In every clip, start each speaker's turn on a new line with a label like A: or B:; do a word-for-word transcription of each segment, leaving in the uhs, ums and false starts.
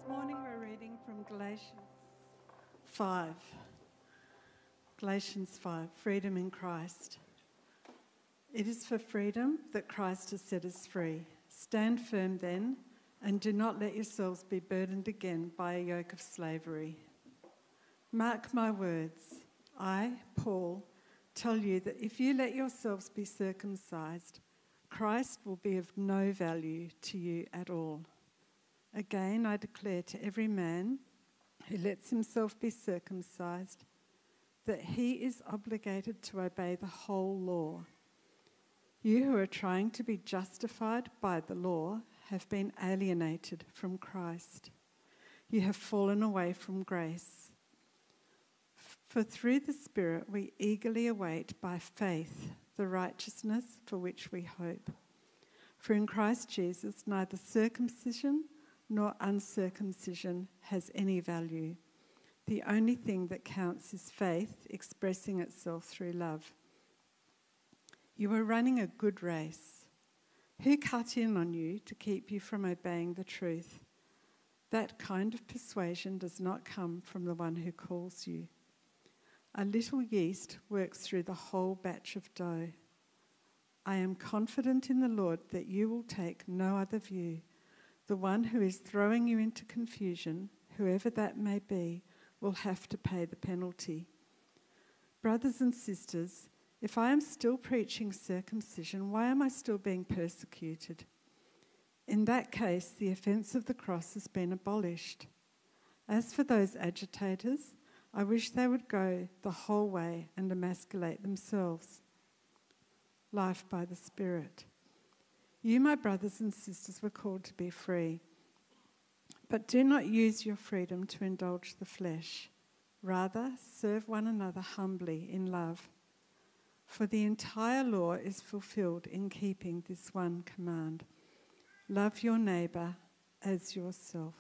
A: This morning we're reading from Galatians five. Galatians five, freedom in Christ. It is for freedom that Christ has set us free. Stand firm then, and do not let yourselves be burdened again by a yoke of slavery. Mark my words. I, Paul, tell you that if you let yourselves be circumcised, Christ will be of no value to you at all. Again, I declare to every man who lets himself be circumcised that he is obligated to obey the whole law. You who are trying to be justified by the law have been alienated from Christ. You have fallen away from grace. For through the Spirit we eagerly await by faith the righteousness for which we hope. For in Christ Jesus neither circumcision nor uncircumcision has any value. The only thing that counts is faith expressing itself through love. You are running a good race. Who cut in on you to keep you from obeying the truth? That kind of persuasion does not come from the one who calls you. A little yeast works through the whole batch of dough. I am confident in the Lord that you will take no other view. The one who is throwing you into confusion, whoever that may be, will have to pay the penalty. Brothers and sisters, if I am still preaching circumcision, why am I still being persecuted? In that case, the offence of the cross has been abolished. As for those agitators, I wish they would go the whole way and emasculate themselves. Life by the Spirit. You, my brothers and sisters, were called to be free. But do not use your freedom to indulge the flesh. Rather, serve one another humbly in love. For the entire law is fulfilled in keeping this one command. Love your neighbour as yourself.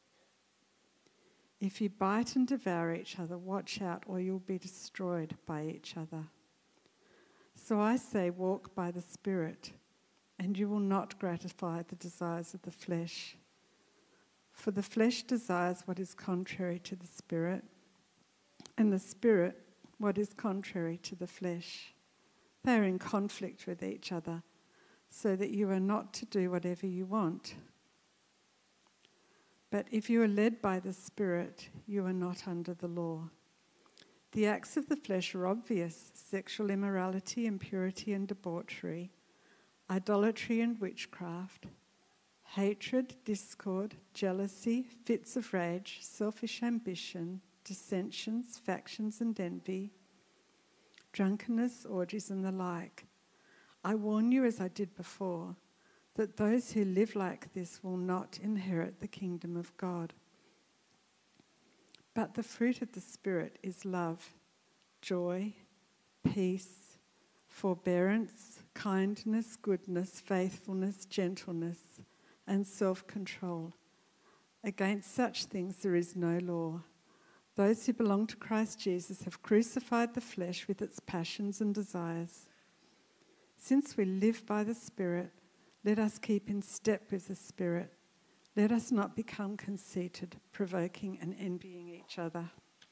A: If you bite and devour each other, watch out or you'll be destroyed by each other. So I say, walk by the Spirit, and you will not gratify the desires of the flesh. For the flesh desires what is contrary to the Spirit, and the Spirit what is contrary to the flesh. They are in conflict with each other, so that you are not to do whatever you want. But if you are led by the Spirit, you are not under the law. The acts of the flesh are obvious: sexual immorality, impurity and debauchery, idolatry and witchcraft, hatred, discord, jealousy, fits of rage, selfish ambition, dissensions, factions and envy, drunkenness, orgies and the like. I warn you, as I did before, that those who live like this will not inherit the kingdom of God. But the fruit of the Spirit is love, joy, peace, forbearance, kindness, goodness, faithfulness, gentleness, and self-control. Against such things there is no law. Those who belong to Christ Jesus have crucified the flesh with its passions and desires. Since we live by the Spirit, let us keep in step with the Spirit. Let us not become conceited, provoking and envying each other.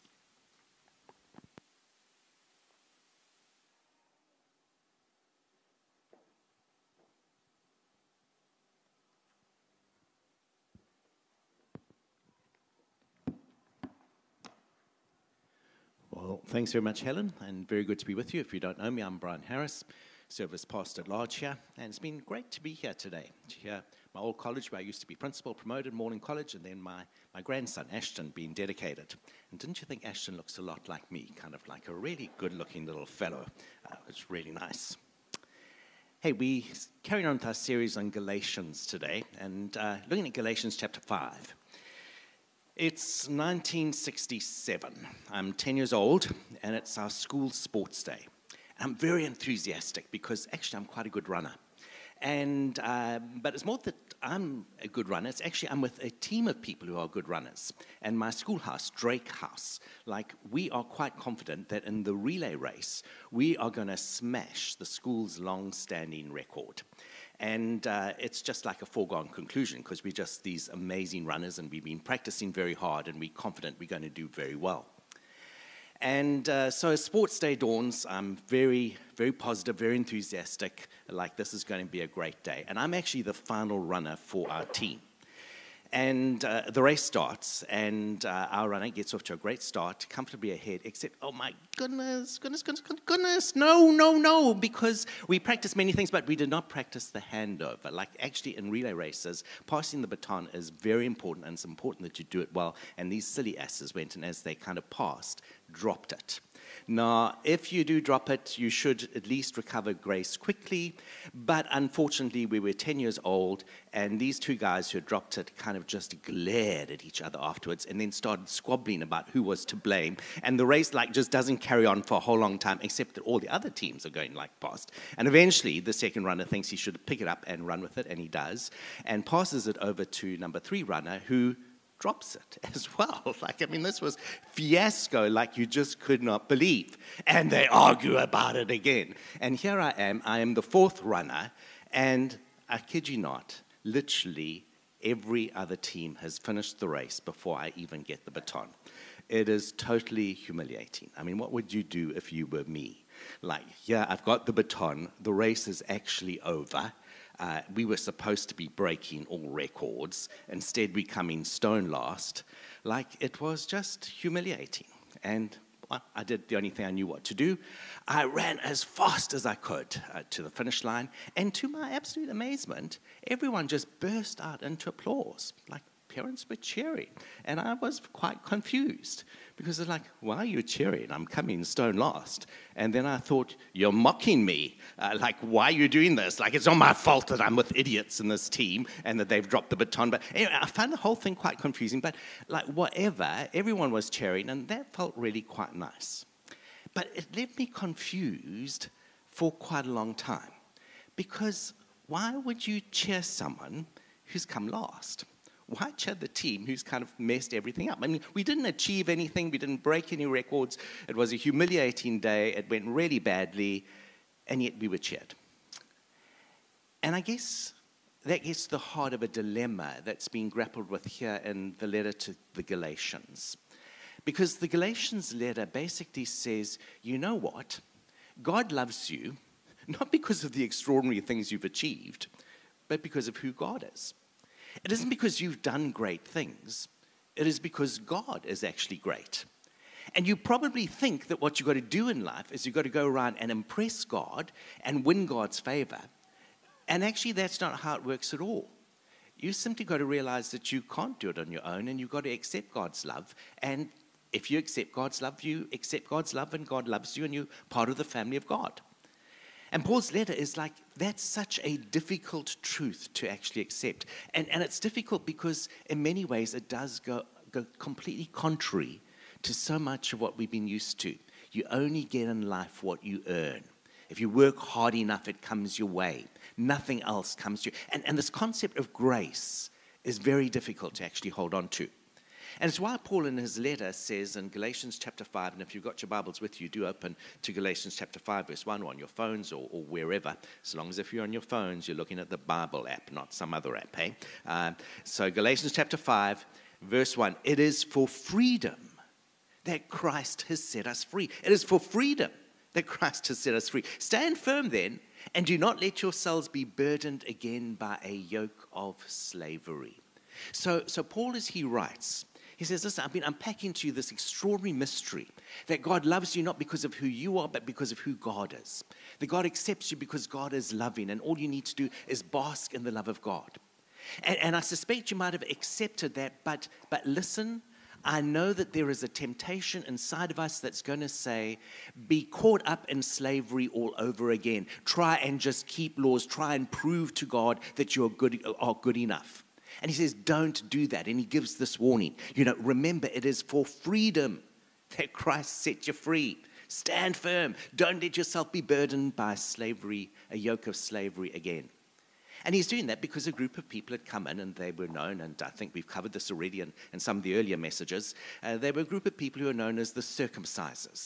B: Well, thanks very much, Helen, and very good to be with you. If you don't know me, I'm Brian Harris, service pastor at large here, and it's been great to be here today, to hear my old college where I used to be principal, promoted, Morning College, and then my, my grandson, Ashton, being dedicated. And didn't you think Ashton looks a lot like me, kind of like a really good-looking little fellow? Uh, it's really nice. Hey, we carrying on with our series on Galatians today, and uh, looking at Galatians chapter five. It's nineteen sixty-seven. I'm ten years old, and it's our school sports day. I'm very enthusiastic because actually I'm quite a good runner. And uh, but it's more that I'm a good runner. It's actually I'm with a team of people who are good runners. And my schoolhouse, Drake House, like we are quite confident that in the relay race, we are going to smash the school's long-standing record. And uh, it's just like a foregone conclusion because we're just these amazing runners and we've been practicing very hard and we're confident we're going to do very well. And uh, so as sports day dawns, I'm very, very positive, very enthusiastic, like this is going to be a great day. And I'm actually the final runner for our team. And uh, the race starts, and uh, our runner gets off to a great start, comfortably ahead, except, oh my goodness, goodness, goodness, goodness, no, no, no, because we practice many things, but we did not practice the handover. Like, actually, in relay races, passing the baton is very important, and it's important that you do it well. And these silly asses went, and as they kind of passed, dropped it. Now, if you do drop it, you should at least recover grace quickly, but unfortunately, we were ten years old, and these two guys who had dropped it kind of just glared at each other afterwards and then started squabbling about who was to blame, and the race like just doesn't carry on for a whole long time, except that all the other teams are going like past, and eventually, the second runner thinks he should pick it up and run with it, and he does, and passes it over to number three runner, who drops it as well. Like, I mean, this was fiasco like you just could not believe. And they argue about it again. And here I am, I am the fourth runner, and I kid you not, literally every other team has finished the race before I even get the baton. It is totally humiliating. I mean, what would you do if you were me? Like, yeah, I've got the baton, the race is actually over. Uh, we were supposed to be breaking all records. Instead, we come in stone last. Like, it was just humiliating. And well, I did the only thing I knew what to do. I ran as fast as I could uh, to the finish line. And to my absolute amazement, everyone just burst out into applause. Like, parents were cheering. And I was quite confused because they're like, why are you cheering? I'm coming stone last. And then I thought, you're mocking me. Uh, like, why are you doing this? Like, it's not my fault that I'm with idiots in this team and that they've dropped the baton. But anyway, I found the whole thing quite confusing. But like, whatever, everyone was cheering, and that felt really quite nice. But it left me confused for quite a long time. Because why would you cheer someone who's come last? Why cheer the team who's kind of messed everything up? I mean, we didn't achieve anything. We didn't break any records. It was a humiliating day. It went really badly, and yet we were cheered. And I guess that gets to the heart of a dilemma that's being grappled with here in the letter to the Galatians. Because the Galatians letter basically says, you know what? God loves you, not because of the extraordinary things you've achieved, but because of who God is. It isn't because you've done great things. It is because God is actually great. And you probably think that what you've got to do in life is you've got to go around and impress God and win God's favor. And actually, that's not how it works at all. You simply got to realize that you can't do it on your own, and you've got to accept God's love. And if you accept God's love, you accept God's love, and God loves you, and you're part of the family of God. And Paul's letter is like, that's such a difficult truth to actually accept. And, and it's difficult because in many ways it does go, go completely contrary to so much of what we've been used to. You only get in life what you earn. If you work hard enough, it comes your way. Nothing else comes to you. And, and this concept of grace is very difficult to actually hold on to. And it's why Paul in his letter says in Galatians chapter five, and if you've got your Bibles with you, do open to Galatians chapter five, verse one, or on your phones or, or wherever. As long as if you're on your phones, you're looking at the Bible app, not some other app, hey? Uh, so Galatians chapter five, verse one, it is for freedom that Christ has set us free. It is for freedom that Christ has set us free. Stand firm then, and do not let yourselves be burdened again by a yoke of slavery. So, so Paul, as he writes, he says, listen, I've been unpacking to you this extraordinary mystery that God loves you not because of who you are, but because of who God is. That God accepts you because God is loving, and all you need to do is bask in the love of God. And, and I suspect you might have accepted that, but, but listen, I know that there is a temptation inside of us that's going to say, be caught up in slavery all over again. Try and just keep laws. Try and prove to God that you're good, are good enough. And he says, don't do that. And he gives this warning. You know, remember, it is for freedom that Christ set you free. Stand firm. Don't let yourself be burdened by slavery, a yoke of slavery again. And he's doing that because a group of people had come in, and they were known, and I think we've covered this already in, in some of the earlier messages. Uh, they were a group of people who are known as the circumcisers.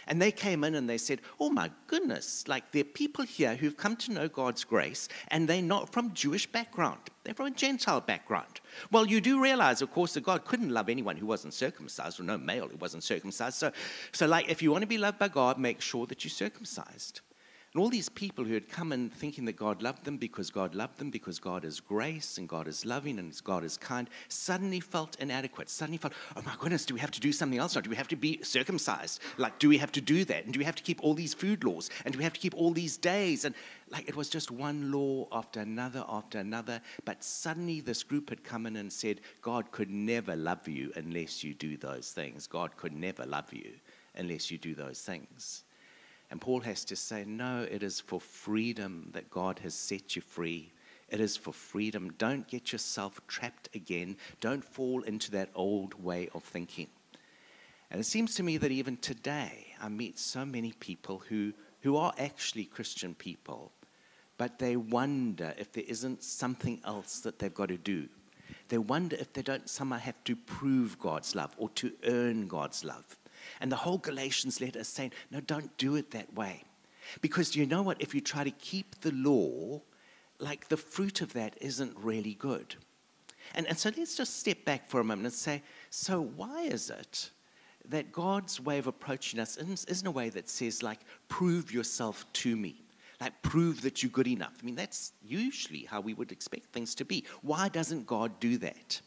B: And they came in and they said, oh my goodness, like there are people here who've come to know God's grace and they're not from Jewish background. They're from a Gentile background. Well, you do realize, of course, that God couldn't love anyone who wasn't circumcised, or no male who wasn't circumcised. So, so like if you want to be loved by God, make sure that you're circumcised. And all these people who had come in thinking that God loved them because God loved them, because God is grace and God is loving and God is kind, suddenly felt inadequate, suddenly felt, oh my goodness, do we have to do something else now? Do we have to be circumcised? Like, do we have to do that? And do we have to keep all these food laws? And do we have to keep all these days? And like, it was just one law after another after another. But suddenly this group had come in and said, God could never love you unless you do those things. God could never love you unless you do those things. And Paul has to say, no, it is for freedom that God has set you free. It is for freedom. Don't get yourself trapped again. Don't fall into that old way of thinking. And it seems to me that even today, I meet so many people who, who are actually Christian people, but they wonder if there isn't something else that they've got to do. They wonder if they don't somehow have to prove God's love or to earn God's love. And the whole Galatians letter is saying, no, don't do it that way. Because you know what? If you try to keep the law, like the fruit of that isn't really good. And, and so let's just step back for a moment and say, so why is it that God's way of approaching us isn't, isn't a way that says, like, prove yourself to me? Like, prove that you're good enough. I mean, that's usually how we would expect things to be. Why doesn't God do that?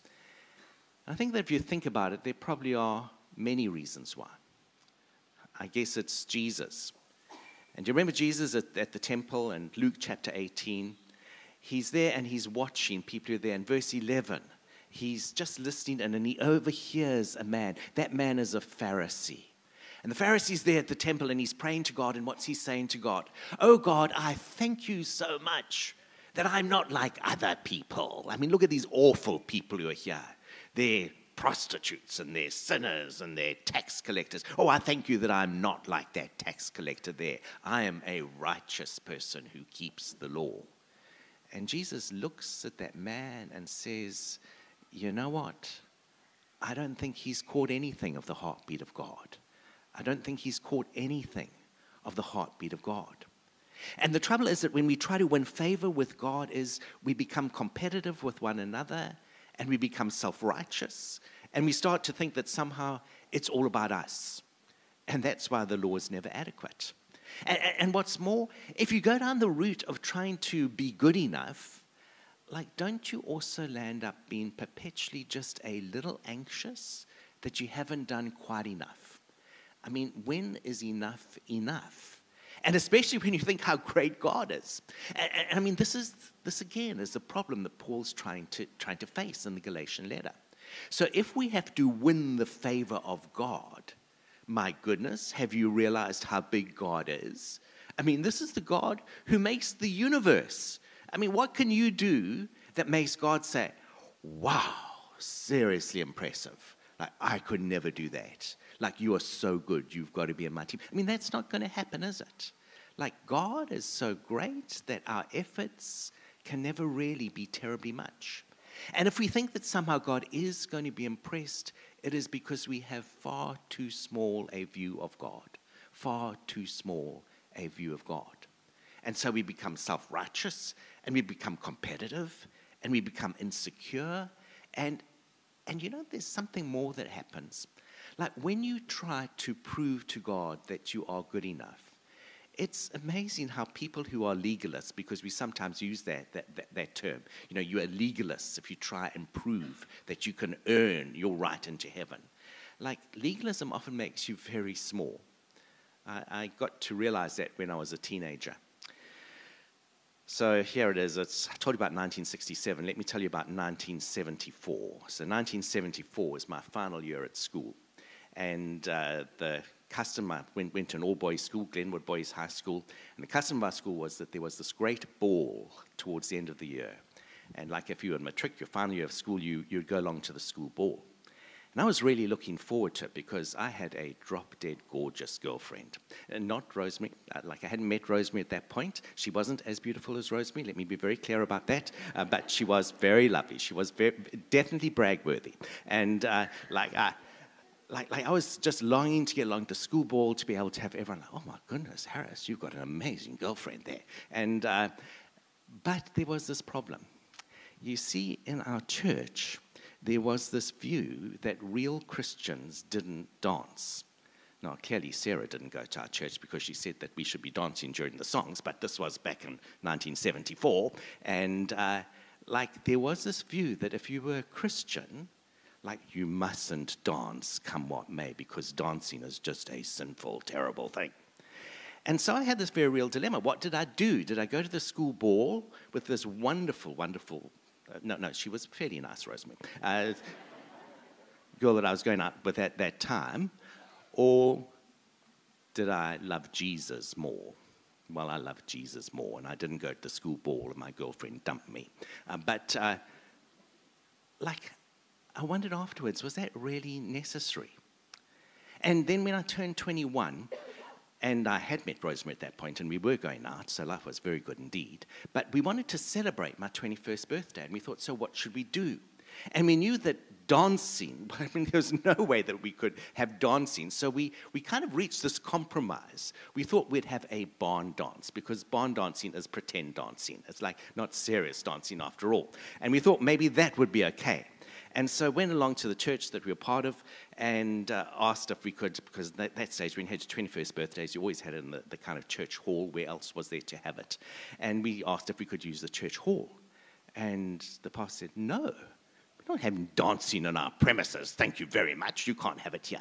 B: I think that if you think about it, there probably are many reasons why. I guess it's Jesus. And do you remember Jesus at, at the temple in Luke chapter eighteen? He's there and he's watching people who are there. In verse eleven, he's just listening and then he overhears a man. That man is a Pharisee. And the Pharisee's there at the temple and he's praying to God. And what's he saying to God? Oh God, I thank you so much that I'm not like other people. I mean, look at these awful people who are here. They're prostitutes and they're sinners and they're tax collectors. Oh, I thank you that I'm not like that tax collector there. I am a righteous person who keeps the law. And Jesus looks at that man and says, you know what? I don't think he's caught anything of the heartbeat of God. I don't think he's caught anything of the heartbeat of God. And the trouble is that when we try to win favor with God is we become competitive with one another and we become self-righteous, and we start to think that somehow it's all about us. And that's why the law is never adequate. And, and what's more, if you go down the route of trying to be good enough, like, don't you also land up being perpetually just a little anxious that you haven't done quite enough? I mean, when is enough enough? And especially when you think how great God is. And, and I mean, this is this again is the problem that Paul's trying to trying to face in the Galatian letter. So if we have to win the favor of God, my goodness, have you realized how big God is? I mean, this is the God who makes the universe. I mean, what can you do that makes God say, wow, seriously impressive. Like, I could never do that. Like, you are so good, you've got to be in my team. I mean, that's not going to happen, is it? Like, God is so great that our efforts can never really be terribly much. And if we think that somehow God is going to be impressed, it is because we have far too small a view of God. Far too small a view of God. And so we become self-righteous, and we become competitive, and we become insecure. And, and you know, there's something more that happens. Like, when you try to prove to God that you are good enough, it's amazing how people who are legalists, because we sometimes use that, that, that, that term, you know, you're a legalist if you try and prove that you can earn your right into heaven. Like, legalism often makes you very small. I, I got to realize that when I was a teenager. So here it is. It's, I told you about nineteen sixty-seven. Let me tell you about nineteen seventy-four. So nineteen seventy-four was my final year at school. And uh, the custom, I went, went to an all-boys school, Glenwood Boys High School, and the custom of our school was that there was this great ball towards the end of the year. And like if you were in matric, your final year of school, you, you'd go along to the school ball. And I was really looking forward to it because I had a drop-dead gorgeous girlfriend. And not Rosemary. Like, I hadn't met Rosemary at that point. She wasn't as beautiful as Rosemary. Let me be very clear about that. Uh, but she was very lovely. She was very, definitely brag-worthy. And uh, like... Uh, like, like I was just longing to get along to school ball to be able to have everyone like, oh my goodness, Harris, you've got an amazing girlfriend there. And uh, but there was this problem. You see, in our church, there was this view that real Christians didn't dance. Now, clearly, Sarah didn't go to our church because she said that we should be dancing during the songs, but this was back in nineteen seventy-four. And, uh, like, there was this view that if you were a Christian, like, you mustn't dance, come what may, because dancing is just a sinful, terrible thing. And so I had this very real dilemma. What did I do? Did I go to the school ball with this wonderful, wonderful, uh, no, no, she was fairly nice, Rosemary, uh, girl that I was going out with at that time, or did I love Jesus more? Well, I loved Jesus more, and I didn't go to the school ball, and my girlfriend dumped me. Uh, but, uh, like, I wondered afterwards, was that really necessary? And then when I turned twenty-one, and I had met Rosemary at that point, and we were going out, so life was very good indeed. But we wanted to celebrate my twenty-first birthday, and we thought, so what should we do? And we knew that dancing, I mean, there was no way that we could have dancing. So we, we kind of reached this compromise. We thought we'd have a barn dance, because barn dancing is pretend dancing. It's like not serious dancing after all. And we thought maybe that would be okay. And so went along to the church that we were part of and uh, asked if we could, because that, that stage when you had your twenty-first birthdays, you always had it in the, the kind of church hall. Where else was there to have it? And we asked if we could use the church hall. And the pastor said, no, we don't have dancing on our premises. Thank you very much. You can't have it here.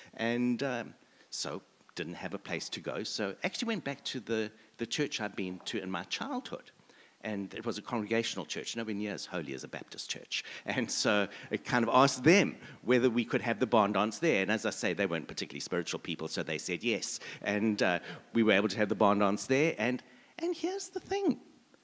B: And um, so didn't have a place to go. So actually went back to the, the church I'd been to in my childhood. And it was a congregational church, nowhere near as holy as a Baptist church. And so it kind of asked them whether we could have the barn dance there. And as I say, they weren't particularly spiritual people, so they said yes. And uh, we were able to have the barn dance there. And, and here's the thing.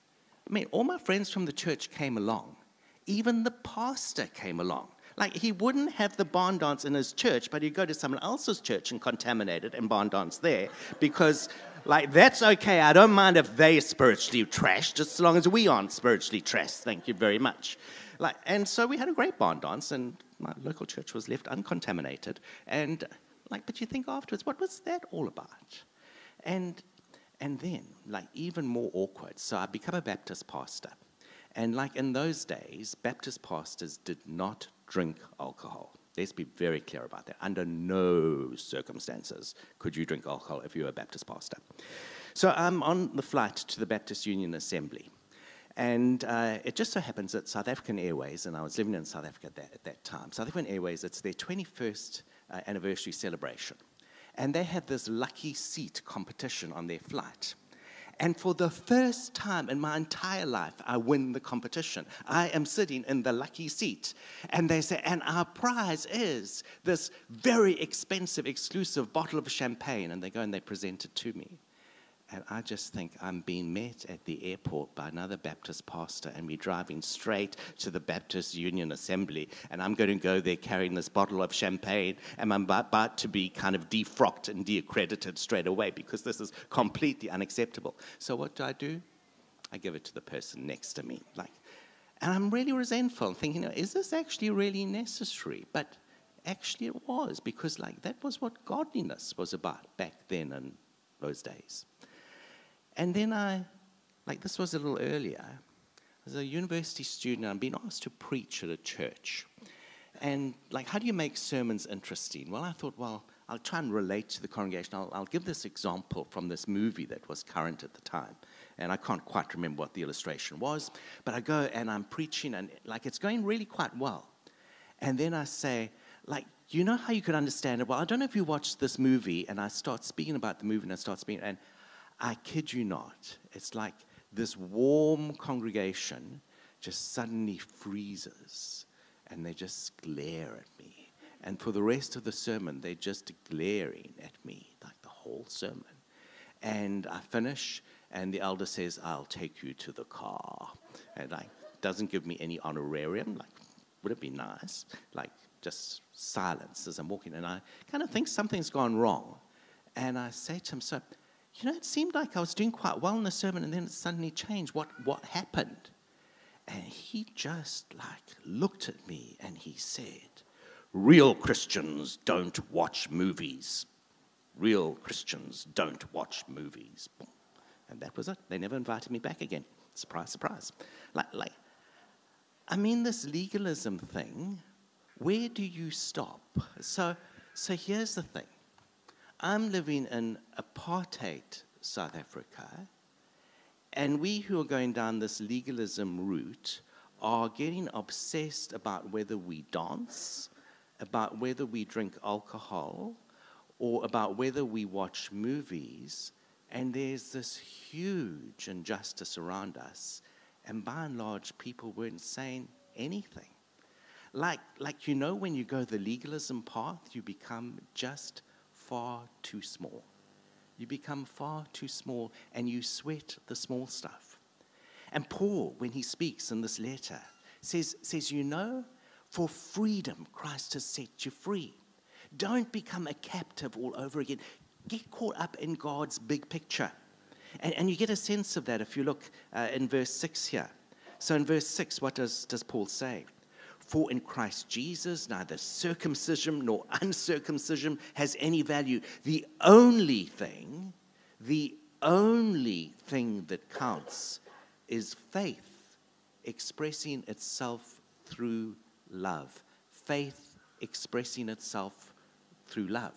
B: I mean, all my friends from the church came along. Even the pastor came along. Like, he wouldn't have the barn dance in his church, but he'd go to someone else's church and contaminate it and barn dance there because... Like, that's okay. I don't mind if they're spiritually trashed, just as long as we aren't spiritually trashed. Thank you very much. Like, and so we had a great barn dance, and my local church was left uncontaminated. And, like, but you think afterwards, what was that all about? And, and then, like, even more awkward. So I become a Baptist pastor. And, like, in those days, Baptist pastors did not drink alcohol. Let's be very clear about that. Under no circumstances could you drink alcohol if you were a Baptist pastor. So I'm on the flight to the Baptist Union Assembly. And uh, it just so happens that South African Airways, and I was living in South Africa at that, at that time, South African Airways, it's their twenty-first uh, anniversary celebration. And they have this lucky seat competition on their flight. And for the first time in my entire life, I win the competition. I am sitting in the lucky seat. And they say, and our prize is this very expensive, exclusive bottle of champagne. And they go and they present it to me. And I just think I'm being met at the airport by another Baptist pastor, and we're driving straight to the Baptist Union Assembly, and I'm going to go there carrying this bottle of champagne, and I'm about, about to be kind of defrocked and de-accredited straight away because this is completely unacceptable. So what do I do? I give it to the person next to me. like, And I'm really resentful, thinking, is this actually really necessary? But actually it was, because like that was what godliness was about back then in those days. And then I, like this was a little earlier, as a university student, I'm being asked to preach at a church. And like, how do you make sermons interesting? Well, I thought, well, I'll try and relate to the congregation. I'll, I'll give this example from this movie that was current at the time. And I can't quite remember what the illustration was. But I go and I'm preaching, and like it's going really quite well. And then I say, like, you know how you could understand it? Well, I don't know if you watched this movie, and I start speaking about the movie, and I start speaking, and I kid you not, it's like this warm congregation just suddenly freezes, and they just glare at me. And for the rest of the sermon, they're just glaring at me, like the whole sermon. And I finish, and the elder says, I'll take you to the car. And like, doesn't give me any honorarium, like, would it be nice? Like, just silence as I'm walking, and I kind of think something's gone wrong. And I say to him, so, you know, it seemed like I was doing quite well in the sermon, and then it suddenly changed. What, what happened? And he just, like, looked at me, and he said, real Christians don't watch movies. Real Christians don't watch movies. And that was it. They never invited me back again. Surprise, surprise. Like, like, I mean, this legalism thing, where do you stop? So, so here's the thing. I'm living in apartheid South Africa, and we who are going down this legalism route are getting obsessed about whether we dance, about whether we drink alcohol, or about whether we watch movies, and there's this huge injustice around us, and by and large, people weren't saying anything. Like, like you know, when you go the legalism path, you become just far too small. You become far too small, and you sweat the small stuff. And Paul, when he speaks in this letter, says, says, you know, for freedom, Christ has set you free. Don't become a captive all over again. Get caught up in God's big picture. And, and you get a sense of that if you look uh, in verse six here. So in verse six, what does, does Paul say? For in Christ Jesus, neither circumcision nor uncircumcision has any value. The only thing, the only thing that counts is faith expressing itself through love. Faith expressing itself through love.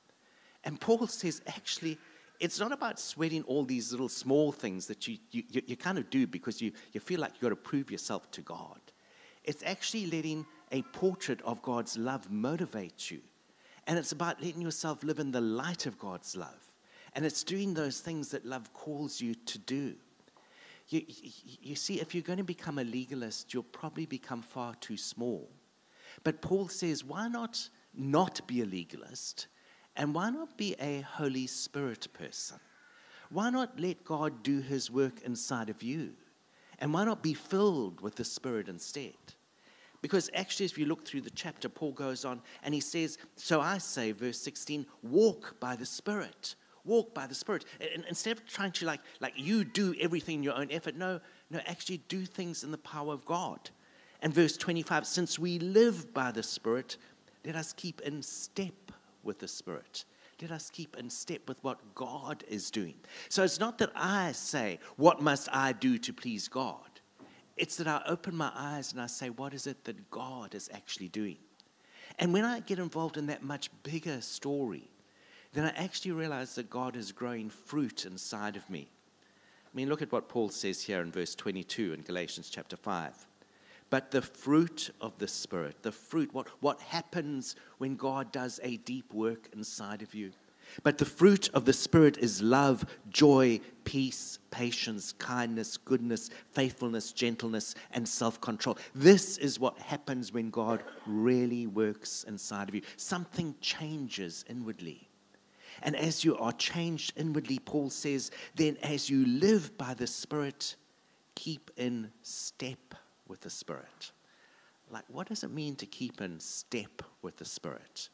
B: And Paul says, actually, it's not about sweating all these little small things that you, you, you kind of do because you, you feel like you've got to prove yourself to God. It's actually letting a portrait of God's love motivate you. And it's about letting yourself live in the light of God's love. And it's doing those things that love calls you to do. You, you, you see, if you're going to become a legalist, you'll probably become far too small. But Paul says, why not not be a legalist? And why not be a Holy Spirit person? Why not let God do his work inside of you? And why not be filled with the Spirit instead? Because actually, if you look through the chapter, Paul goes on and he says, so I say, verse sixteen, walk by the Spirit. Walk by the Spirit. And instead of trying to like, like you do everything in your own effort, no, no, actually do things in the power of God. And verse twenty-five, since we live by the Spirit, let us keep in step with the Spirit. Let us keep in step with what God is doing. So it's not that I say, what must I do to please God? It's that I open my eyes and I say, what is it that God is actually doing? And when I get involved in that much bigger story, then I actually realize that God is growing fruit inside of me. I mean, look at what Paul says here in verse twenty-two in Galatians chapter five. But the fruit of the Spirit, the fruit, what, what happens when God does a deep work inside of you? But the fruit of the Spirit is love, joy, peace, patience, kindness, goodness, faithfulness, gentleness, and self-control. This is what happens when God really works inside of you. Something changes inwardly. And as you are changed inwardly, Paul says, then as you live by the Spirit, keep in step with the Spirit. Like, what does it mean to keep in step with the Spirit?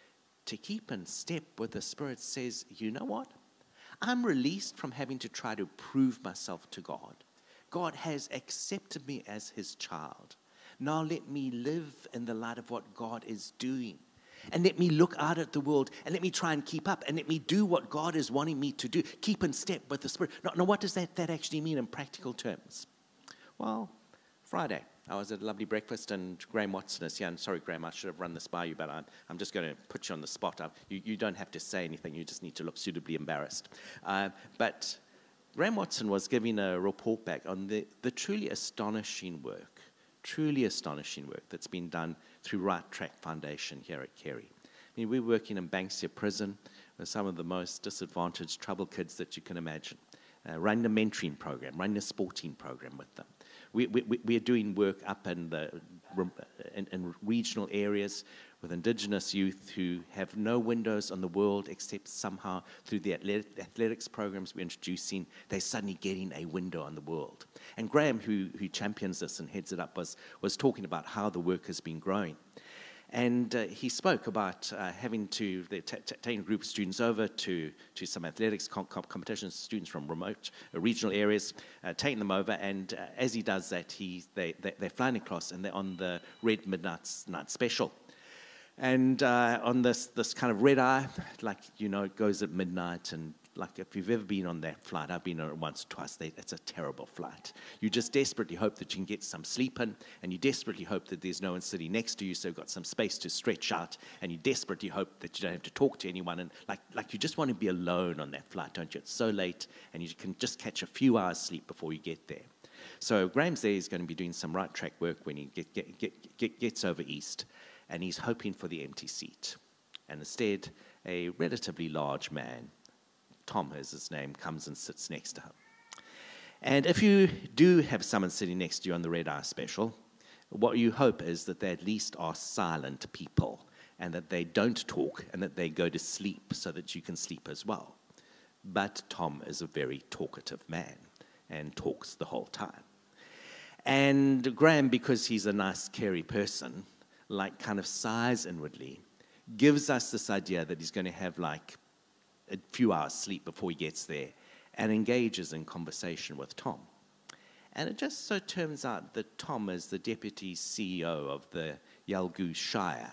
B: To keep in step with the Spirit says, you know what? I'm released from having to try to prove myself to God. God has accepted me as his child. Now let me live in the light of what God is doing. And let me look out at the world and let me try and keep up and let me do what God is wanting me to do. Keep in step with the Spirit. Now, now what does that, that actually mean in practical terms? Well, Friday, I was at a lovely breakfast and Graham Watson is here. And sorry, Graham, I should have run this by you, but I'm, I'm just going to put you on the spot. I, you, you don't have to say anything. You just need to look suitably embarrassed. Uh, but Graham Watson was giving a report back on the, the truly astonishing work, truly astonishing work that's been done through Right Track Foundation here at Carey. I mean, we're working in Banksia Prison with some of the most disadvantaged, troubled kids that you can imagine. Uh, running a mentoring program, running a sporting program with them. We, we, we're doing work up in the in, in regional areas with Indigenous youth who have no windows on the world except somehow through the athletics programs we're introducing, they're suddenly getting a window on the world. And Graham, who, who champions this and heads it up, was, was talking about how the work has been growing. And uh, he spoke about uh, having to, t- t- taking a group of students over to, to some athletics com- com- competitions, students from remote uh, regional areas, uh, taking them over, and uh, as he does that, he, they, they, they're flying across and they're on the Red Midnight Night Special. And uh, on this this kind of red eye, like, you know, it goes at midnight, and like if you've ever been on that flight, I've been on it once or twice, they, it's a terrible flight. You just desperately hope that you can get some sleep in, and you desperately hope that there's no one sitting next to you, so you've got some space to stretch out, and you desperately hope that you don't have to talk to anyone, and like, like you just want to be alone on that flight, don't you? It's so late, and you can just catch a few hours sleep before you get there. So Graham's there, he's going to be doing some right track work when he get, get, get, get, gets over east, and he's hoping for the empty seat. And instead, a relatively large man, Tom is his name, comes and sits next to him. And if you do have someone sitting next to you on the Red Eye Special, what you hope is that they at least are silent people, and that they don't talk, and that they go to sleep so that you can sleep as well. But Tom is a very talkative man, and talks the whole time. And Graham, because he's a nice, caring person, like kind of sighs inwardly, gives us this idea that he's going to have like a few hours sleep before he gets there, and engages in conversation with Tom. And it just so turns out that Tom is the deputy C E O of the Yalgoo Shire,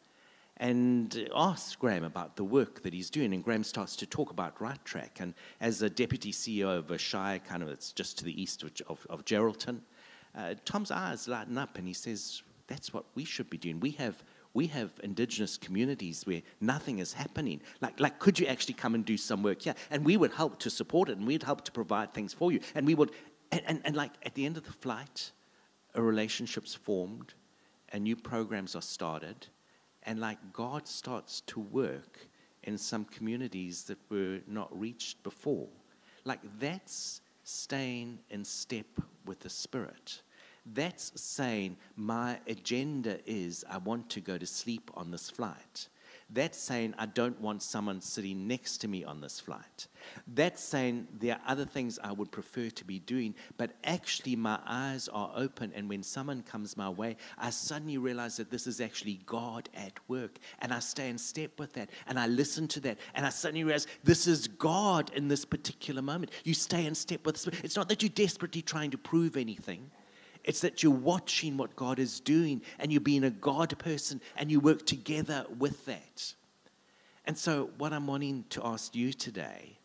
B: and asks Graham about the work that he's doing, and Graham starts to talk about Right Track. And as a deputy C E O of a shire, kind of it's just to the east of, of, of Geraldton, uh, Tom's eyes lighten up, and he says, that's what we should be doing. We have we have Indigenous communities where nothing is happening. Like, like, could you actually come and do some work here? And we would help to support it, and we'd help to provide things for you. And we would, and, and, and like at the end of the flight, a relationship's formed, and new programs are started, and like God starts to work in some communities that were not reached before. Like, that's staying in step with the Spirit. That's saying, my agenda is I want to go to sleep on this flight. That's saying, I don't want someone sitting next to me on this flight. That's saying, there are other things I would prefer to be doing, but actually my eyes are open, and when someone comes my way, I suddenly realize that this is actually God at work, and I stay in step with that, and I listen to that, and I suddenly realize this is God in this particular moment. You stay in step with it. It's not that you're desperately trying to prove anything. It's that you're watching what God is doing, and you're being a God person, and you work together with that. And so what I'm wanting to ask you today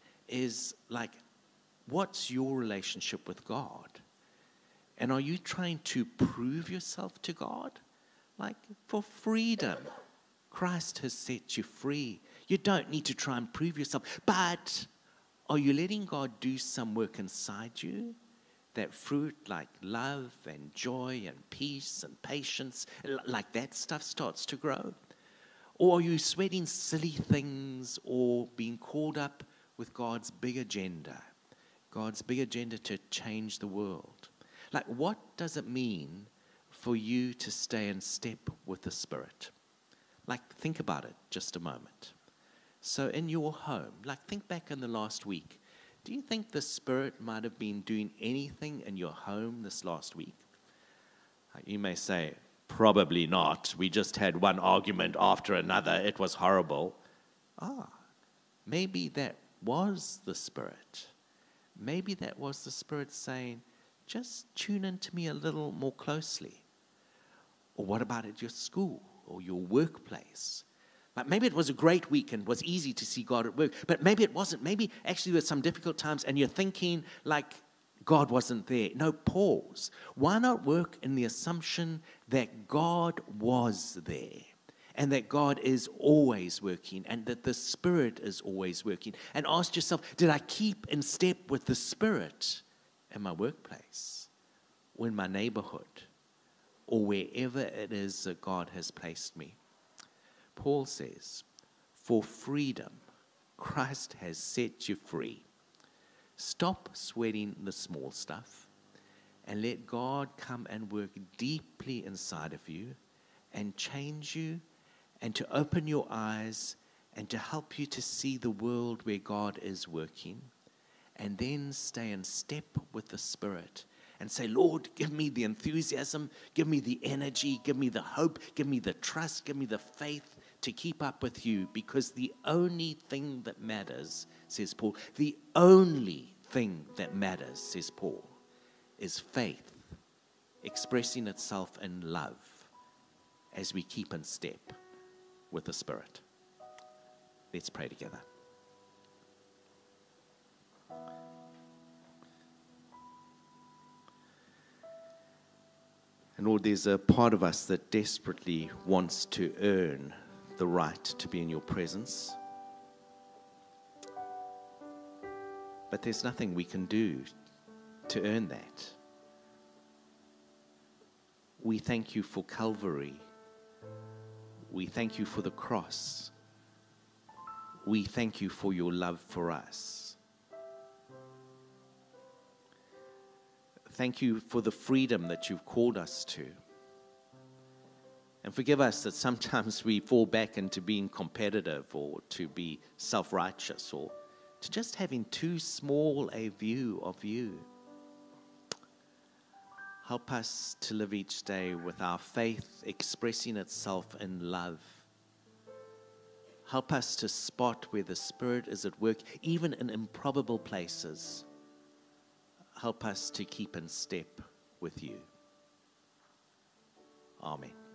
B: is, like, what's your relationship with God? And are you trying to prove yourself to God? Like, for freedom, Christ has set you free. You don't need to try and prove yourself. But are you letting God do some work inside you? That fruit like love and joy and peace and patience, like that stuff starts to grow? Or are you sweating silly things, or being called up with God's big agenda, God's big agenda to change the world? Like, what does it mean for you to stay in step with the Spirit? Like, think about it just a moment. So in your home, like, think back in the last week. Do you think the Spirit might have been doing anything in your home this last week? You may say, probably not. We just had one argument after another. It was horrible. Ah, maybe that was the Spirit. Maybe that was the Spirit saying, just tune into me a little more closely. Or what about at your school or your workplace? Like, maybe it was a great week and was easy to see God at work, but maybe it wasn't. Maybe actually there were some difficult times and you're thinking like God wasn't there. No, pause. Why not work in the assumption that God was there, and that God is always working, and that the Spirit is always working? And ask yourself, did I keep in step with the Spirit in my workplace, or in my neighborhood, or wherever it is that God has placed me? Paul says, for freedom, Christ has set you free. Stop sweating the small stuff, and let God come and work deeply inside of you and change you, and to open your eyes and to help you to see the world where God is working. And then stay in step with the Spirit and say, Lord, give me the enthusiasm, give me the energy, give me the hope, give me the trust, give me the faith to keep up with you, because the only thing that matters, says Paul, the only thing that matters, says Paul, is faith expressing itself in love as we keep in step with the Spirit. Let's pray together. And Lord, there's a part of us that desperately wants to earn the right to be in your presence. But there's nothing we can do to earn that. We thank you for Calvary. We thank you for the cross. We thank you for your love for us. Thank you for the freedom that you've called us to. And forgive us that sometimes we fall back into being competitive or to be self-righteous or to just having too small a view of you. Help us to live each day with our faith expressing itself in love. Help us to spot where the Spirit is at work, even in improbable places. Help us to keep in step with you. Amen.